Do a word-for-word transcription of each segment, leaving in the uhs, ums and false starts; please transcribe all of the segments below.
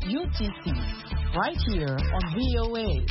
U T C, right here on V O A.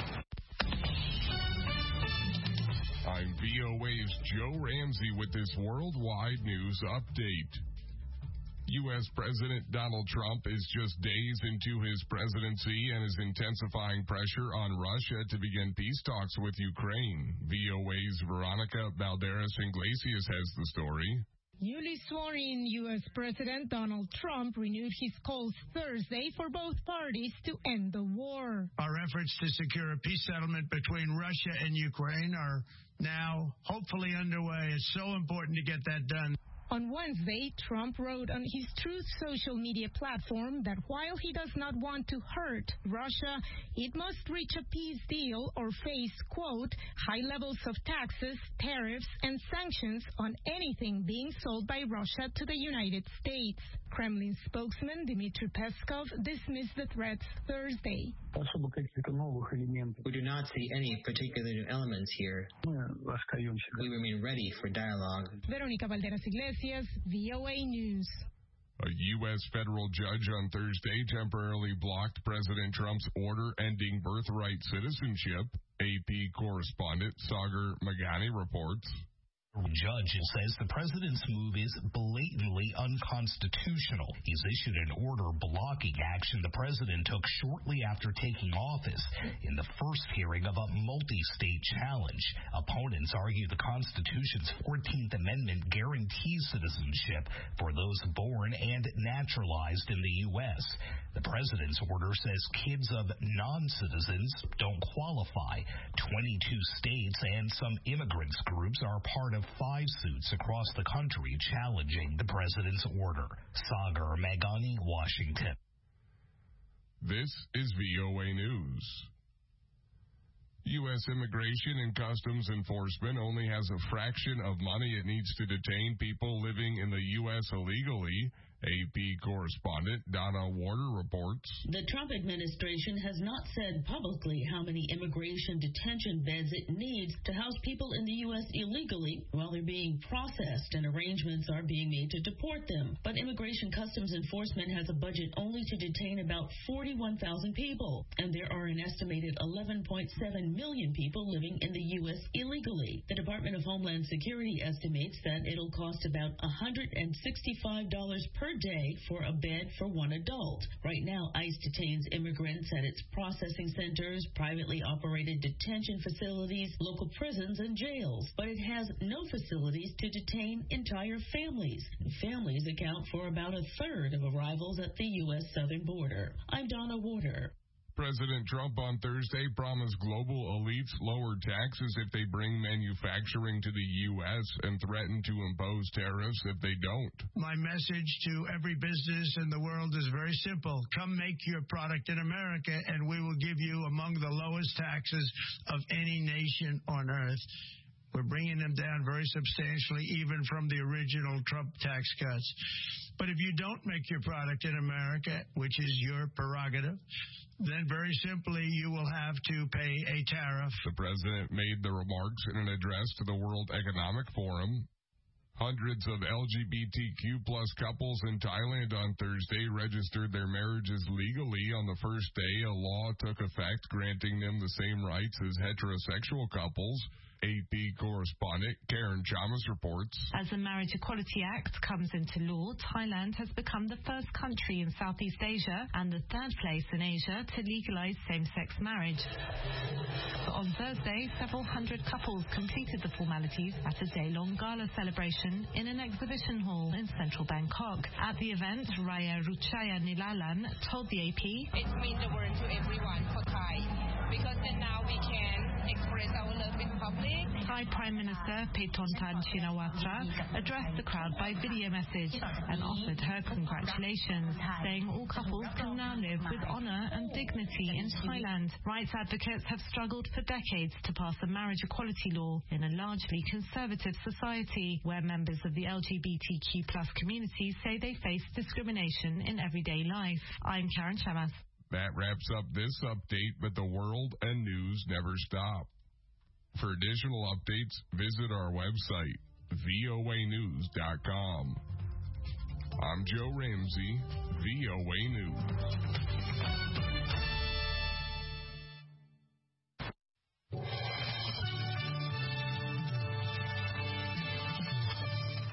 I'm V O A's Joe Ramsey with this worldwide news update. U S. President Donald Trump is just days into his presidency and is intensifying pressure on Russia to begin peace talks with Ukraine. V O A's Veronica Balderas Iglesias has the story. Newly sworn-in U S. President Donald Trump renewed his calls Thursday for both parties to end the war. Our efforts to secure a peace settlement between Russia and Ukraine are now hopefully underway. It's so important to get that done. On Wednesday, Trump wrote on his Truth social media platform that while he does not want to hurt Russia, it must reach a peace deal or face, quote, high levels of taxes, tariffs, and sanctions on anything being sold by Russia to the United States. Kremlin spokesman Dmitry Peskov dismissed the threats Thursday. We do not see any particular new elements here. We remain ready for dialogue. Veronica Valderas Iglesias, V O A News. A U S federal judge on Thursday temporarily blocked President Trump's order ending birthright citizenship. A P correspondent Sagar Meghani reports. Judge says the president's move is blatantly unconstitutional. He's issued an order blocking action the president took shortly after taking office in the first hearing of a multi-state challenge. Opponents argue the Constitution's fourteenth Amendment guarantees citizenship for those born and naturalized in the U S. The president's order says kids of non-citizens don't qualify. twenty-two states and some immigrants groups are part of five suits across the country challenging the president's order. Sagar Meghani, Washington. This is V O A News. U S. Immigration and Customs Enforcement only has a fraction of money it needs to detain people living in the U S illegally. A P correspondent Donna Warder reports. The Trump administration has not said publicly how many immigration detention beds it needs to house people in the U S illegally while they're being processed and arrangements are being made to deport them. But Immigration Customs Enforcement has a budget only to detain about forty-one thousand people, and there are an estimated eleven point seven million people living in the U S illegally. The Department of Homeland Security estimates that it'll cost about one hundred sixty-five dollars per day for a bed for one adult. Right now, ICE detains immigrants at its processing centers, privately operated detention facilities, local prisons, and jails. But it has no facilities to detain entire families. Families account for about a third of arrivals at the U S southern border. I'm Donna Warder. President Trump on Thursday promised global elites lower taxes if they bring manufacturing to the U S and threatened to impose tariffs if they don't. My message to every business in the world is very simple. Come make your product in America, and we will give you among the lowest taxes of any nation on earth. We're bringing them down very substantially, even from the original Trump tax cuts. But if you don't make your product in America, which is your prerogative, then very simply you will have to pay a tariff. The president made the remarks in an address to the World Economic Forum. Hundreds of L G B T Q plus couples in Thailand on Thursday registered their marriages legally. On the first day, a law took effect granting them the same rights as heterosexual couples. A P correspondent Karen Chalmers reports. As the Marriage Equality Act comes into law, Thailand has become the first country in Southeast Asia and the third place in Asia to legalize same-sex marriage. On Thursday, several hundred couples completed the formalities at a day-long gala celebration in an exhibition hall in central Bangkok. At the event, Raya Ruchaya Nilalan told the A P, "It means the word to everyone for Thai, because then now we can express our love in public." Thai Prime Minister Paetongtarn Shinawatra addressed the crowd by video message and offered her congratulations, saying all couples can now live with honor and dignity in Thailand. Rights advocates have struggled for decades to pass a marriage equality law in a largely conservative society where members of the L G B T Q plus community say they face discrimination in everyday life. I'm Karen Chamas. That wraps up this update, but the world and news never stop. For additional updates, visit our website, V O A news dot com. I'm Joe Ramsey, V O A News.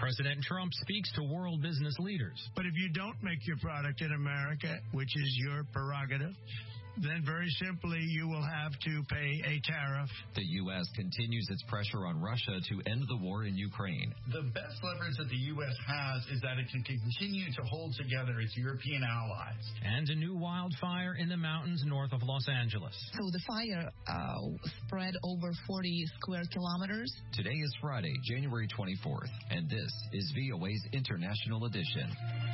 President Trump speaks to world business leaders. But if you don't make your product in America, which is your prerogative, then very simply you will have to pay a tariff. The U S continues its pressure on Russia to end the war in Ukraine. The best leverage that the U S has is that it can continue to hold together its European allies. And a new wildfire in the mountains north of Los Angeles. So the fire uh, spread over forty square kilometers. Today is Friday, January twenty-fourth, and this is V O A's International Edition.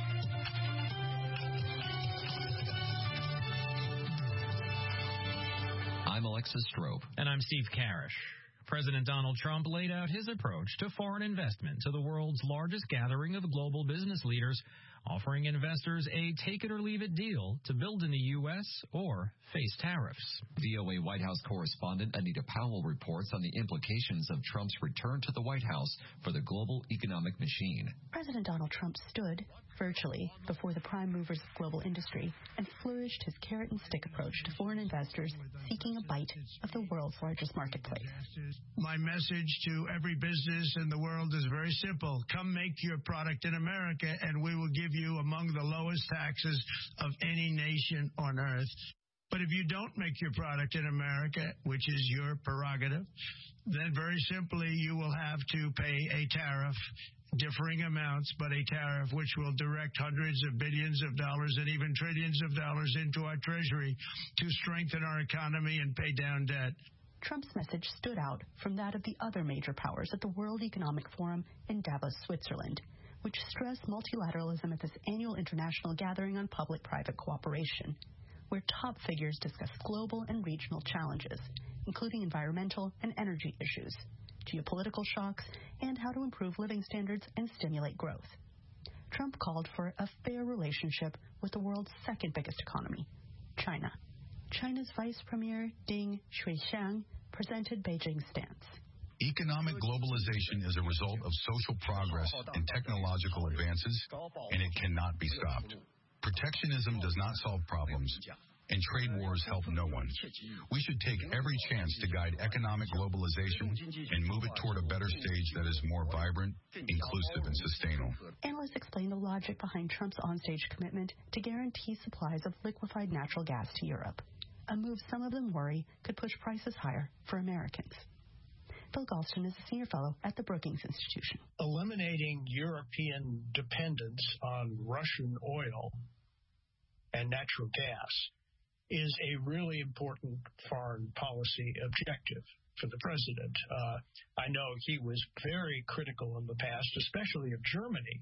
I'm Alexis Strope. And I'm Steve Karish. President Donald Trump laid out his approach to foreign investment to the world's largest gathering of global business leaders, offering investors a take-it-or-leave-it deal to build in the U S or face tariffs. V O A White House correspondent Anita Powell reports on the implications of Trump's return to the White House for the global economic machine. President Donald Trump stood virtually before the prime movers of global industry and flourished his carrot-and-stick approach to foreign investors seeking a bite of the world's largest marketplace. My message to every business in the world is very simple. Come make your product in America, and we will give you among the lowest taxes of any nation on earth. But if you don't make your product in America, which is your prerogative, then very simply you will have to pay a tariff, differing amounts, but a tariff which will direct hundreds of billions of dollars and even trillions of dollars into our treasury to strengthen our economy and pay down debt. Trump's message stood out from that of the other major powers at the World Economic Forum in Davos, Switzerland, which stressed multilateralism at this annual international gathering on public-private cooperation, where top figures discussed global and regional challenges, including environmental and energy issues, geopolitical shocks, and how to improve living standards and stimulate growth. Trump called for a fair relationship with the world's second biggest economy, China. China's Vice Premier Ding Xuexiang presented Beijing's stance. Economic globalization is a result of social progress and technological advances, and it cannot be stopped. Protectionism does not solve problems, and trade wars help no one. We should take every chance to guide economic globalization and move it toward a better stage that is more vibrant, inclusive, and sustainable. Analysts explain the logic behind Trump's onstage commitment to guarantee supplies of liquefied natural gas to Europe, a move some of them worry could push prices higher for Americans. Phil Galston is a senior fellow at the Brookings Institution. Eliminating European dependence on Russian oil and natural gas is a really important foreign policy objective for the president. Uh, I know he was very critical in the past, especially of Germany,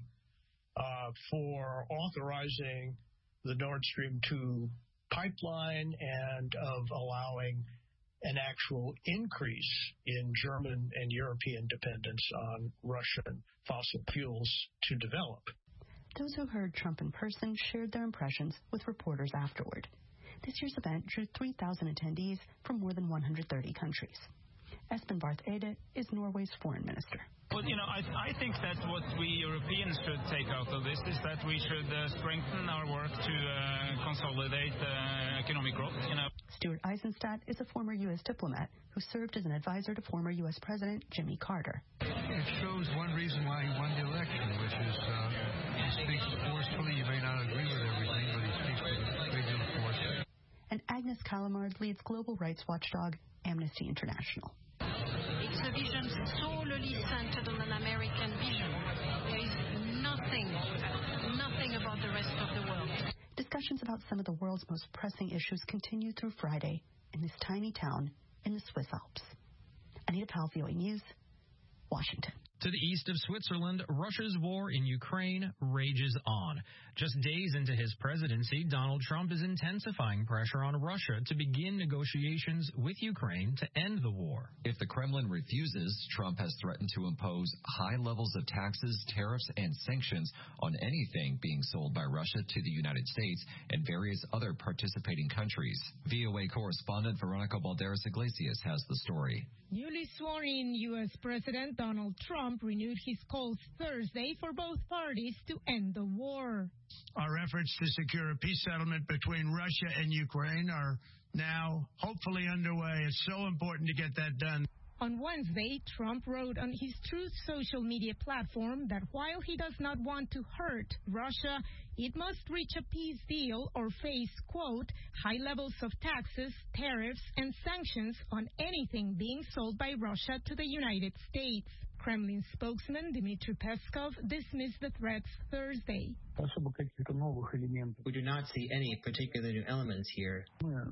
uh, for authorizing the Nord Stream two pipeline and of allowing an actual increase in German and European dependence on Russian fossil fuels to develop. Those who heard Trump in person shared their impressions with reporters afterward. This year's event drew three thousand attendees from more than one hundred thirty countries. Espen Barth Eide is Norway's foreign minister. Well, you know, I, I think that what we Europeans should take out of this is that we should uh, strengthen our work to uh, consolidate uh, economic growth. You know, Stuart Eisenstadt is a former U S diplomat who served as an advisor to former U S President Jimmy Carter. It shows one reason why he won the election, which is uh, he speaks forcefully. You may not agree with everything, but he speaks with a great deal of force. And Agnes Callamard leads global rights watchdog Amnesty International. It's a vision solely centered on an American vision. There is nothing, nothing about the rest of the world. Discussions about some of the world's most pressing issues continue through Friday in this tiny town in the Swiss Alps. Anita Powell, V O A News, Washington. To the east of Switzerland, Russia's war in Ukraine rages on. Just days into his presidency, Donald Trump is intensifying pressure on Russia to begin negotiations with Ukraine to end the war. If the Kremlin refuses, Trump has threatened to impose high levels of taxes, tariffs, and sanctions on anything being sold by Russia to the United States and various other participating countries. V O A correspondent Veronica Balderas Iglesias has the story. Newly sworn-in U S President Donald Trump renewed his calls Thursday for both parties to end the war. Our efforts to secure a peace settlement between Russia and Ukraine are now hopefully underway. It's so important to get that done. On Wednesday, Trump wrote on his Truth social media platform that while he does not want to hurt Russia, it must reach a peace deal or face, quote, high levels of taxes, tariffs, and sanctions on anything being sold by Russia to the United States. Kremlin spokesman Dmitry Peskov dismissed the threats Thursday. We do not see any particular new elements here.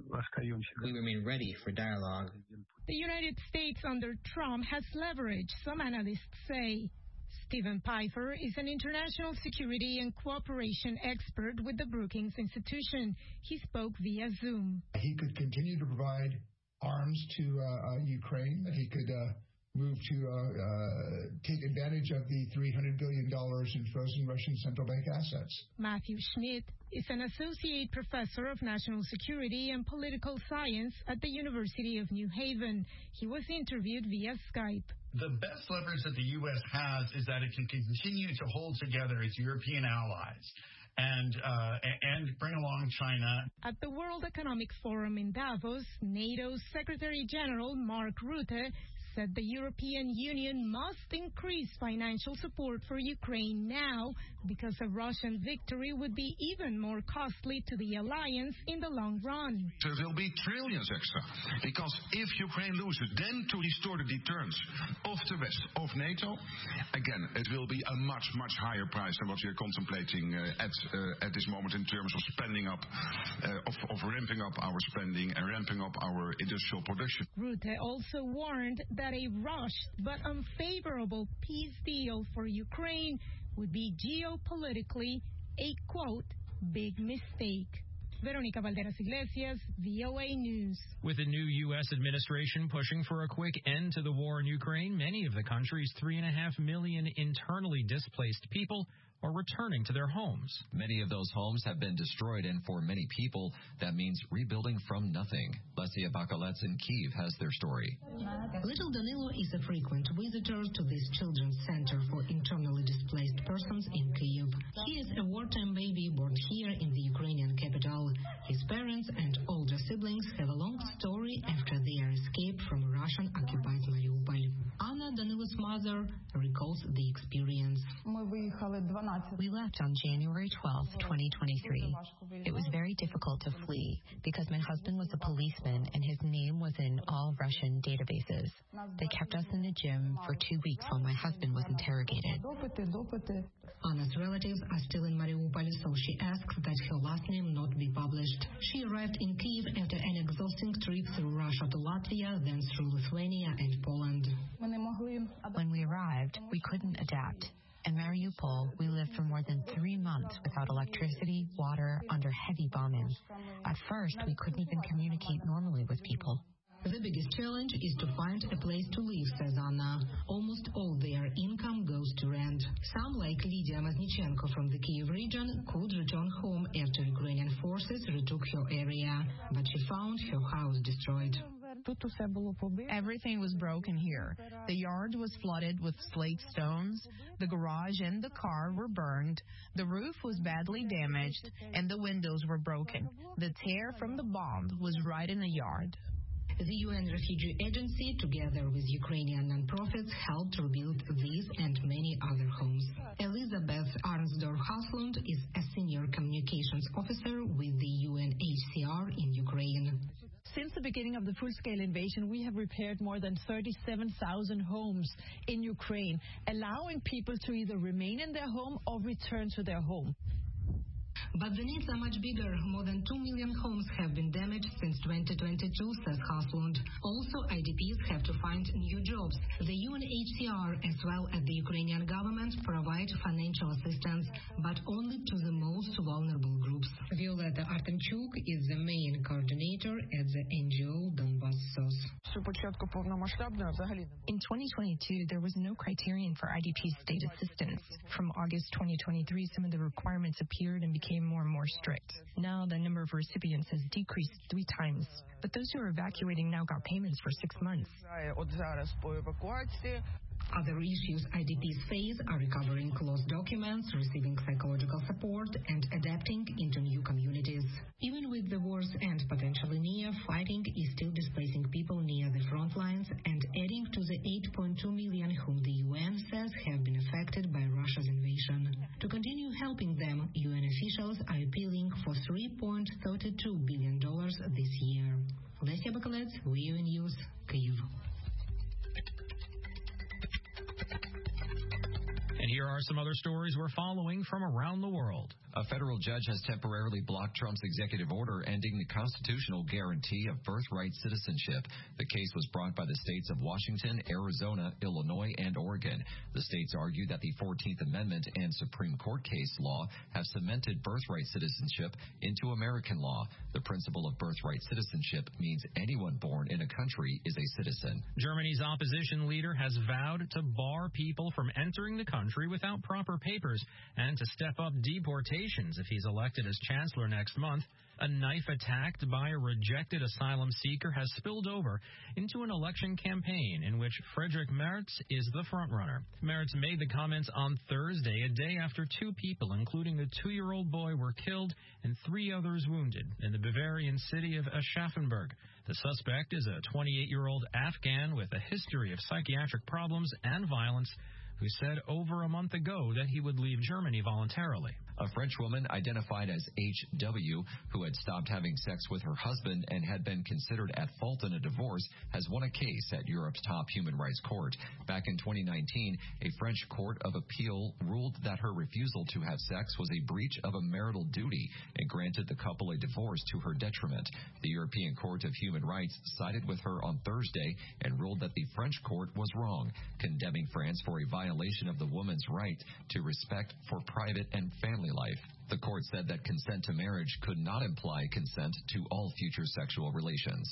We remain ready for dialogue. The United States under Trump has leverage, some analysts say. Stephen Pfeiffer is an international security and cooperation expert with the Brookings Institution. He spoke via Zoom. He could continue to provide arms to uh, uh, Ukraine. He could uh, move to uh, uh, take advantage of the three hundred billion dollars in frozen Russian central bank assets. Matthew Schmidt is an associate professor of national security and political science at the University of New Haven. He was interviewed via Skype. The best leverage that the U S has is that it can continue to hold together its European allies and uh, and bring along China. At the World Economic Forum in Davos, NATO's Secretary General Mark Rutte said the European Union must increase financial support for Ukraine now because a Russian victory would be even more costly to the alliance in the long run. There will be trillions extra, because if Ukraine loses, then to restore the deterrence of the West, of NATO, again, it will be a much, much higher price than what we are contemplating uh, at uh, at this moment in terms of spending up, uh, of, of ramping up our spending and ramping up our industrial production. Rutte also warned that a rushed but unfavorable peace deal for Ukraine would be geopolitically a, quote, big mistake. Veronica Valderas Iglesias, V O A News. With the new U S administration pushing for a quick end to the war in Ukraine, many of the country's three and a half million internally displaced people are returning to their homes. Many of those homes have been destroyed, and for many people, that means rebuilding from nothing. Lesia Bakalets in Kyiv has their story. Little Danilo is a frequent visitor to this children's center for internally displaced persons in Kyiv. He is a wartime baby born here in the Ukrainian capital. His parents and older siblings have a long story after their escape from Russian-occupied Mariupol. Anna, Danilo's mother, recalls the experience. We left on January twelfth, twenty twenty-three. It was very difficult to flee because my husband was a policeman and his name was in all Russian databases. They kept us in the gym for two weeks while my husband was interrogated. Anna's relatives are still in Mariupol, so she asks that her last name not be published. She arrived in Kyiv after an exhausting trip through Russia to Latvia, then through Lithuania and Poland. When we arrived, we couldn't adapt. In Mariupol, we lived for more than three months without electricity, water, under heavy bombing. At first, we couldn't even communicate normally with people. The biggest challenge is to find a place to live, says Anna. Almost all their income goes to rent. Some, like Lydia Maznichenko from the Kyiv region, could return home after Ukrainian forces retook her area, but she found her house destroyed. Everything was broken here. The yard was flooded with slate stones. The garage and the car were burned. The roof was badly damaged, and the windows were broken. The tear from the bomb was right in the yard. The U N Refugee Agency, together with Ukrainian nonprofits, helped rebuild these and many other homes. Elizabeth Arnsdorf-Haslund is a senior communications officer with the U N H C R in Ukraine. Since the beginning of the full-scale invasion, we have repaired more than thirty-seven thousand homes in Ukraine, allowing people to either remain in their home or return to their home. But the needs are much bigger. More than two million homes have been damaged since twenty twenty-two, says Haslund. Also, I D Ps have to find new jobs. The U N H C R, as well as the Ukrainian government, provide financial assistance, but only to the most vulnerable groups. Violeta Artemchuk is the main coordinator at the N G O Donbas S O S. In twenty twenty-two, there was no criterion for I D P state assistance. From August twenty twenty-three, some of the requirements appeared and became more and more strict. Now the number of recipients has decreased three times. But those who are evacuating now got payments for six months. Other issues I D Ps face are recovering closed documents, receiving psychological support, and adapting into new communities. Even with the war's end potentially near, fighting is still displacing people near the front lines and adding to forty-two billion dollars this year. Lesia Bakalets, V O A News, Kyiv. And here are some other stories we're following from around the world. A federal judge has temporarily blocked Trump's executive order ending the constitutional guarantee of birthright citizenship. The case was brought by the states of Washington, Arizona, Illinois, and Oregon. The states argue that the fourteenth Amendment and Supreme Court case law have cemented birthright citizenship into American law. The principle of birthright citizenship means anyone born in a country is a citizen. Germany's opposition leader has vowed to bar people from entering the country without proper papers and to step up deportation if he's elected as chancellor next month. A knife attacked by a rejected asylum seeker has spilled over into an election campaign in which Friedrich Merz is the frontrunner. Merz made the comments on Thursday, a day after two people, including a two-year-old boy, were killed and three others wounded in the Bavarian city of Aschaffenburg. The suspect is a twenty-eight-year-old Afghan with a history of psychiatric problems and violence who said over a month ago that he would leave Germany voluntarily. A French woman identified as H W, who had stopped having sex with her husband and had been considered at fault in a divorce, has won a case at Europe's top human rights court. Back in twenty nineteen, a French court of appeal ruled that her refusal to have sex was a breach of a marital duty and granted the couple a divorce to her detriment. The European Court of Human Rights sided with her on Thursday and ruled that the French court was wrong, condemning France for a violation of the woman's right to respect for private and family life. The court said that consent to marriage could not imply consent to all future sexual relations.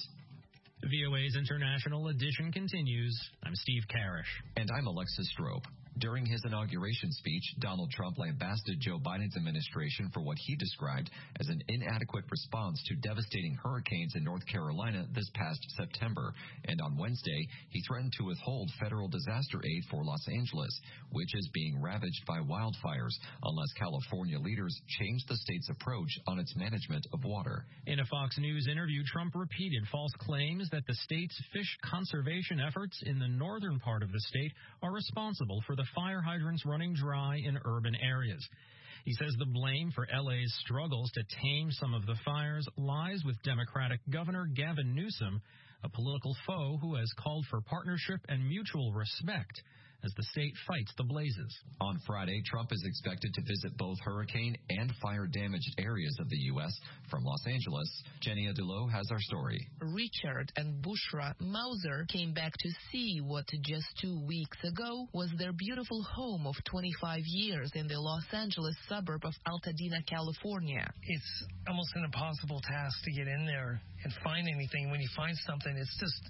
V O A's International Edition continues. I'm Steve Karish. And I'm Alexis Strope. During his inauguration speech, Donald Trump lambasted Joe Biden's administration for what he described as an inadequate response to devastating hurricanes in North Carolina this past September. And on Wednesday, he threatened to withhold federal disaster aid for Los Angeles, which is being ravaged by wildfires, unless California leaders change the state's approach on its management of water. In a Fox News interview, Trump repeated false claims that the state's fish conservation efforts in the northern part of the state are responsible for the fire hydrants running dry in urban areas. He says the blame for L A's struggles to tame some of the fires lies with Democratic Governor Gavin Newsom, a political foe who has called for partnership and mutual respect as the state fights the blazes. On Friday, Trump is expected to visit both hurricane and fire-damaged areas of the U S From Los Angeles, Jenny Adulo has our story. Richard and Bushra Mauser came back to see what just two weeks ago was their beautiful home of twenty-five years in the Los Angeles suburb of Altadena, California. It's almost an impossible task to get in there and find anything. When you find something, it's just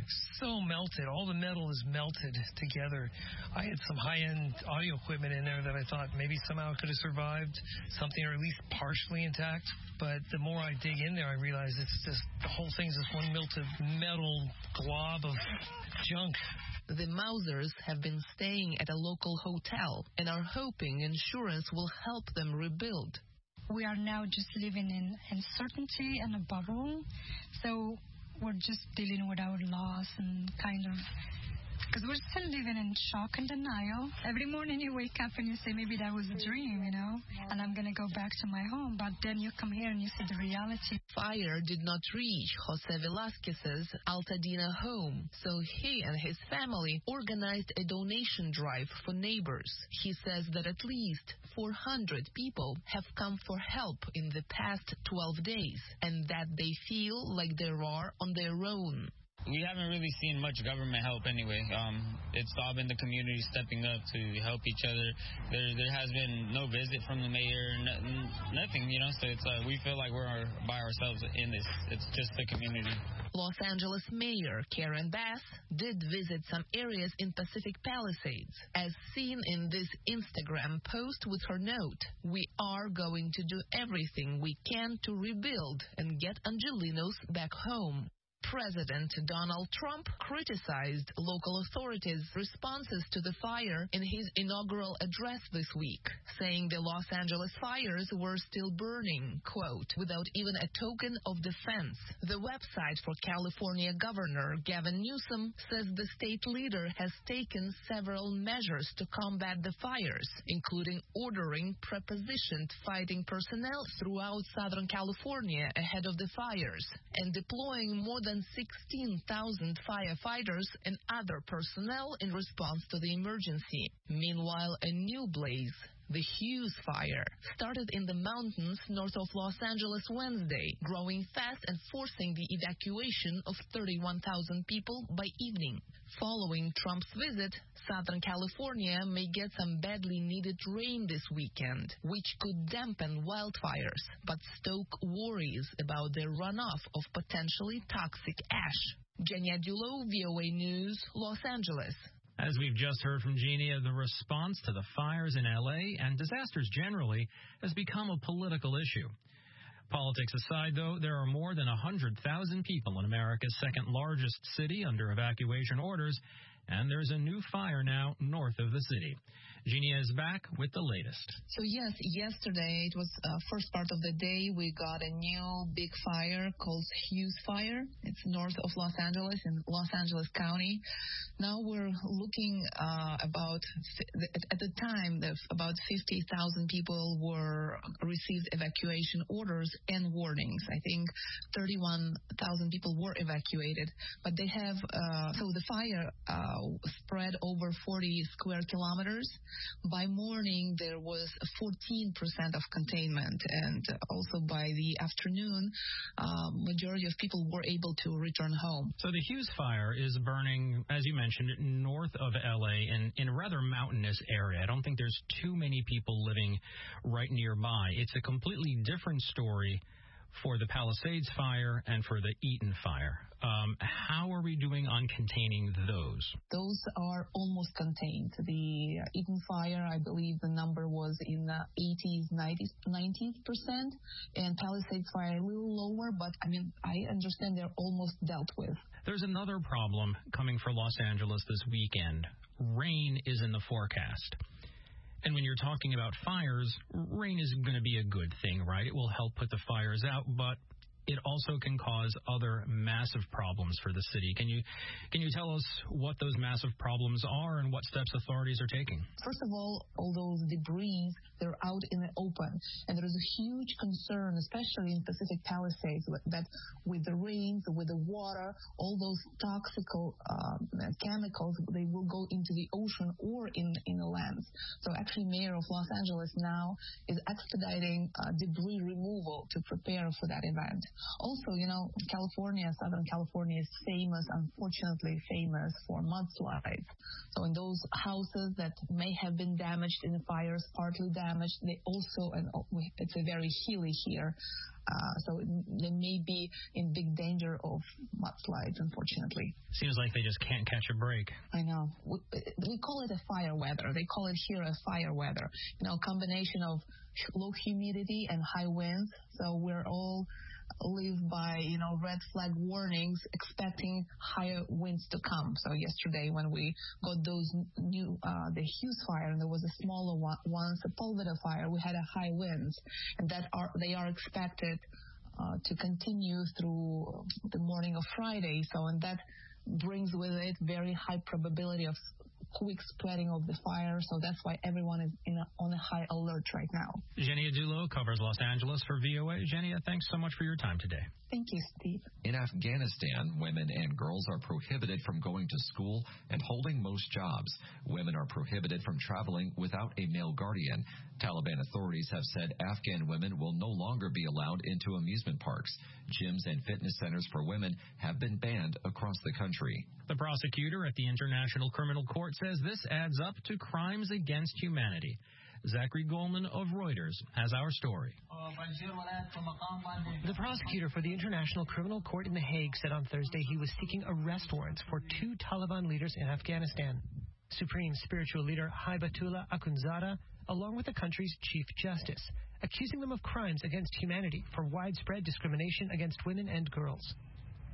so melted. All the metal is melted together. I had some high-end audio equipment in there that I thought maybe somehow could have survived something, or at least partially intact. But the more I dig in there, I realize it's just the whole thing's just one melted metal glob of junk. The Mausers have been staying at a local hotel and are hoping insurance will help them rebuild. We are now just living in uncertainty and a bubble. So we're just dealing with our loss and kind of, because we're still living in shock and denial. Every morning you wake up and you say, maybe that was a dream, you know, and I'm going to go back to my home. But then you come here and you see the reality. Fire did not reach Jose Velasquez's Altadena home, so he and his family organized a donation drive for neighbors. He says that at least four hundred people have come for help in the past twelve days, and that they feel like they are on their own. We haven't really seen much government help anyway. Um, it's all been the community stepping up to help each other. There there has been no visit from the mayor, n- nothing, you know, so it's uh, we feel like we're by ourselves in this. It's just the community. Los Angeles Mayor Karen Bass did visit some areas in Pacific Palisades, as seen in this Instagram post with her note, "We are going to do everything we can to rebuild and get Angelinos back home." President Donald Trump criticized local authorities' responses to the fire in his inaugural address this week, saying the Los Angeles fires were still burning, quote, without even a token of defense. The website for California Governor Gavin Newsom says the state leader has taken several measures to combat the fires, including ordering prepositioned fighting personnel throughout Southern California ahead of the fires and deploying more than sixteen thousand firefighters and other personnel in response to the emergency. Meanwhile, a new blaze, the Hughes Fire, started in the mountains north of Los Angeles Wednesday, growing fast and forcing the evacuation of thirty-one thousand people by evening. Following Trump's visit, Southern California may get some badly needed rain this weekend, which could dampen wildfires, but stoke worries about the runoff of potentially toxic ash. Genia Dulo, V O A News, Los Angeles. As we've just heard from Genia, the response to the fires in L A and disasters generally has become a political issue. Politics aside, though, there are more than one hundred thousand people in America's second largest city under evacuation orders, and there's a new fire now north of the city. Genia is back with the latest. So yes, yesterday, it was uh, first part of the day, we got a new big fire called Hughes Fire. It's north of Los Angeles in Los Angeles County. Now we're looking uh, about, at the time, about fifty thousand people were received evacuation orders and warnings. I think thirty-one thousand people were evacuated, but they have, uh, so the fire uh, spread over forty square kilometers. By morning, there was fourteen percent of containment, and also by the afternoon, um, majority of people were able to return home. So the Hughes Fire is burning, as you mentioned, north of L A in, in a rather mountainous area. I don't think there's too many people living right nearby. It's a completely different story for the Palisades Fire and for the Eaton Fire. Um, how are we doing on containing those? Those are almost contained. The Eaton Fire, I believe the number was in the eighties, nineties, nineties percent, and Palisades Fire a little lower, but I mean, I understand they're almost dealt with. There's another problem coming for Los Angeles this weekend. Rain is in the forecast. And when you're talking about fires, rain is going to be a good thing, right? It will help put the fires out, but it also can cause other massive problems for the city. Can you can you tell us what those massive problems are and what steps authorities are taking? First of all, all those debris, they're out in the open. And there is a huge concern, especially in Pacific Palisades, that with the rains, with the water, all those toxic um, chemicals, they will go into the ocean or in, in the lands. So actually, Mayor of Los Angeles now is expediting uh, debris removal to prepare for that event. Also, you know, California, Southern California is famous, unfortunately famous for mudslides. So in those houses that may have been damaged in the fires, partly damaged, they also, and it's a very hilly here, uh, so they may be in big danger of mudslides, unfortunately. Seems like they just can't catch a break. I know. We, we call it a fire weather. They call it here a fire weather. You know, a combination of low humidity and high winds. So we're all live by, you know, red flag warnings, expecting higher winds to come. So yesterday when we got those new, uh, the Hughes Fire, and there was a smaller one, once a Pulveda Fire, we had a high winds, and that are they are expected uh, to continue through the morning of Friday. So, and that brings with it very high probability of quick spreading of the fire, so that's why everyone is in a, on a high alert right now. Genia Dulo covers Los Angeles for V O A. Genia, thanks so much for your time today. Thank you, Steve. In Afghanistan, women and girls are prohibited from going to school and holding most jobs. Women are prohibited from traveling without a male guardian. Taliban authorities have said Afghan women will no longer be allowed into amusement parks. Gyms and fitness centers for women have been banned across the country. The prosecutor at the International Criminal Court says this adds up to crimes against humanity. Zachary Goldman of Reuters has our story. The prosecutor for the International Criminal Court in The Hague said on Thursday he was seeking arrest warrants for two Taliban leaders in Afghanistan. Supreme spiritual leader Hibatullah Akhundzada, along with the country's chief justice, accusing them of crimes against humanity for widespread discrimination against women and girls.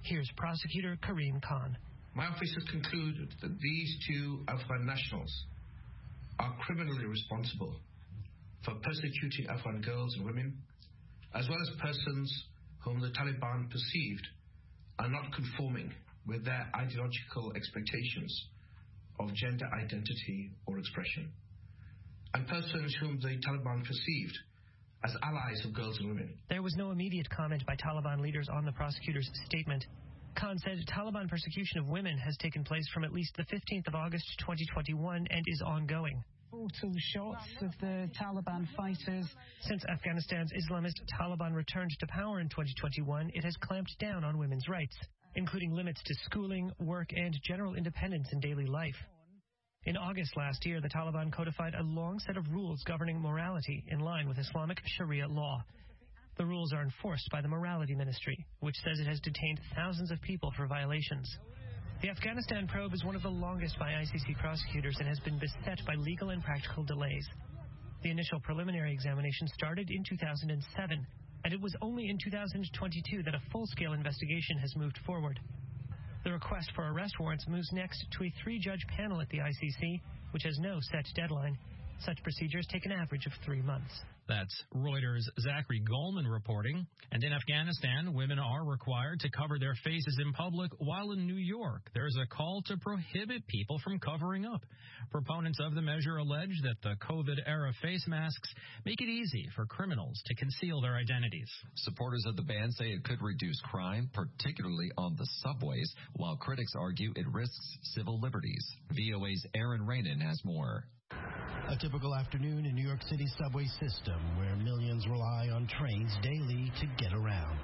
Here's prosecutor Karim Khan. My office has concluded that these two Afghan nationals are criminally responsible for persecuting Afghan girls and women, as well as persons whom the Taliban perceived are not conforming with their ideological expectations of gender identity or expression, and persons whom the Taliban perceived as allies of girls and women. There was no immediate comment by Taliban leaders on the prosecutor's statement. Khan said Taliban persecution of women has taken place from at least the fifteenth of August twenty twenty-one and is ongoing. Brutal shots of the Taliban fighters. Since Afghanistan's Islamist Taliban returned to power in twenty twenty-one, it has clamped down on women's rights, including limits to schooling, work, and general independence in daily life. In August last year, the Taliban codified a long set of rules governing morality in line with Islamic Sharia law. The rules are enforced by the Morality Ministry, which says it has detained thousands of people for violations. The Afghanistan probe is one of the longest by I C C prosecutors and has been beset by legal and practical delays. The initial preliminary examination started in two thousand seven, and it was only in two thousand twenty-two that a full-scale investigation has moved forward. The request for arrest warrants moves next to a three-judge panel at the I C C, which has no set deadline. Such procedures take an average of three months. That's Reuters' Zachary Goldman reporting. And in Afghanistan, women are required to cover their faces in public, while in New York, there's a call to prohibit people from covering up. Proponents of the measure allege that the COVID-era face masks make it easy for criminals to conceal their identities. Supporters of the ban say it could reduce crime, particularly on the subways, while critics argue it risks civil liberties. V O A's Aaron Rainin has more. A typical afternoon in New York City's subway system, where millions rely on trains daily to get around.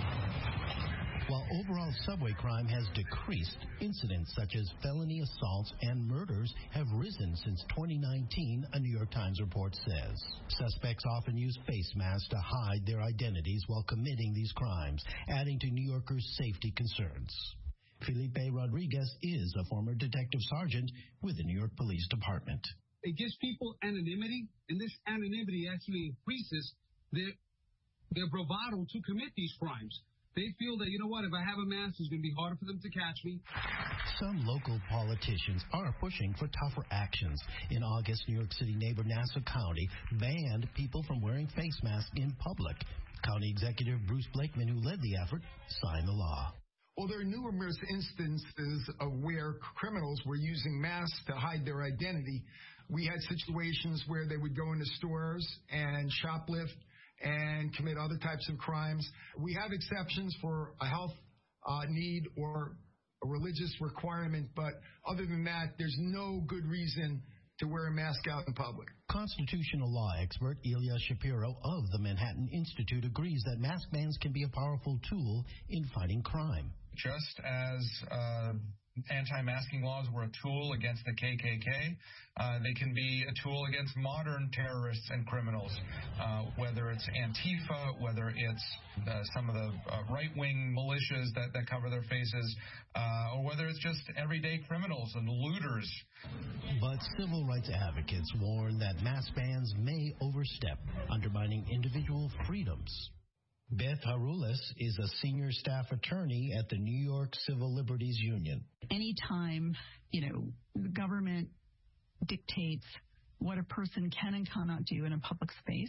While overall subway crime has decreased, incidents such as felony assaults and murders have risen since twenty nineteen, a New York Times report says. Suspects often use face masks to hide their identities while committing these crimes, adding to New Yorkers' safety concerns. Felipe Rodriguez is a former detective sergeant with the New York Police Department. It gives people anonymity, and this anonymity actually increases their, their bravado to commit these crimes. They feel that, you know what, if I have a mask, it's going to be harder for them to catch me. Some local politicians are pushing for tougher actions. In August, New York City neighbor Nassau County banned people from wearing face masks in public. County Executive Bruce Blakeman, who led the effort, signed the law. Well, there are numerous instances of where criminals were using masks to hide their identity. We had situations where they would go into stores and shoplift and commit other types of crimes. We have exceptions for a health uh, need or a religious requirement, but other than that, there's no good reason to wear a mask out in public. Constitutional law expert Ilya Shapiro of the Manhattan Institute agrees that mask bans can be a powerful tool in fighting crime. Just as uh, anti-masking laws were a tool against the K K K, uh, they can be a tool against modern terrorists and criminals, uh, whether it's Antifa, whether it's uh, some of the uh, right-wing militias that, that cover their faces, uh, or whether it's just everyday criminals and looters. But civil rights advocates warn that mask bans may overstep, undermining individual freedoms. Beth Harulis is a senior staff attorney at the New York Civil Liberties Union. Anytime, you know, the government dictates what a person can and cannot do in a public space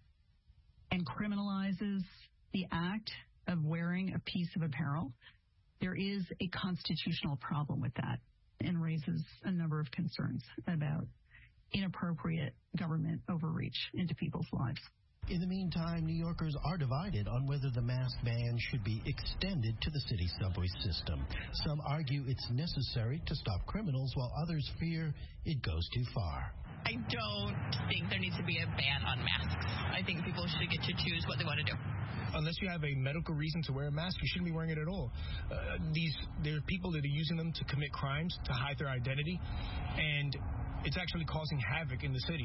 and criminalizes the act of wearing a piece of apparel, there is a constitutional problem with that and raises a number of concerns about inappropriate government overreach into people's lives. In the meantime, New Yorkers are divided on whether the mask ban should be extended to the city's subway system. Some argue it's necessary to stop criminals, while others fear it goes too far. I don't think there needs to be a ban on masks. I think people should get to choose what they want to do. Unless you have a medical reason to wear a mask, you shouldn't be wearing it at all. Uh, these there are people that are using them to commit crimes, to hide their identity, and it's actually causing havoc in the city.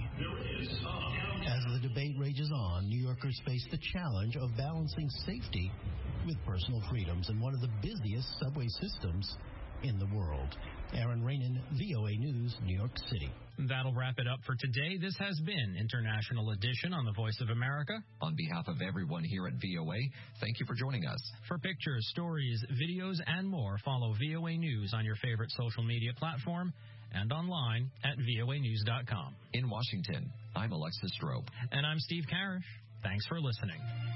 As the debate rages on, New Yorkers face the challenge of balancing safety with personal freedoms in one of the busiest subway systems in the world. Aaron Rainin, V O A News, New York City. That'll wrap it up for today. This has been International Edition on the Voice of America. On behalf of everyone here at V O A, thank you for joining us. For pictures, stories, videos, and more, follow V O A News on your favorite social media platform and online at V O A news dot com. In Washington, I'm Alexis Strope. And I'm Steve Karish. Thanks for listening.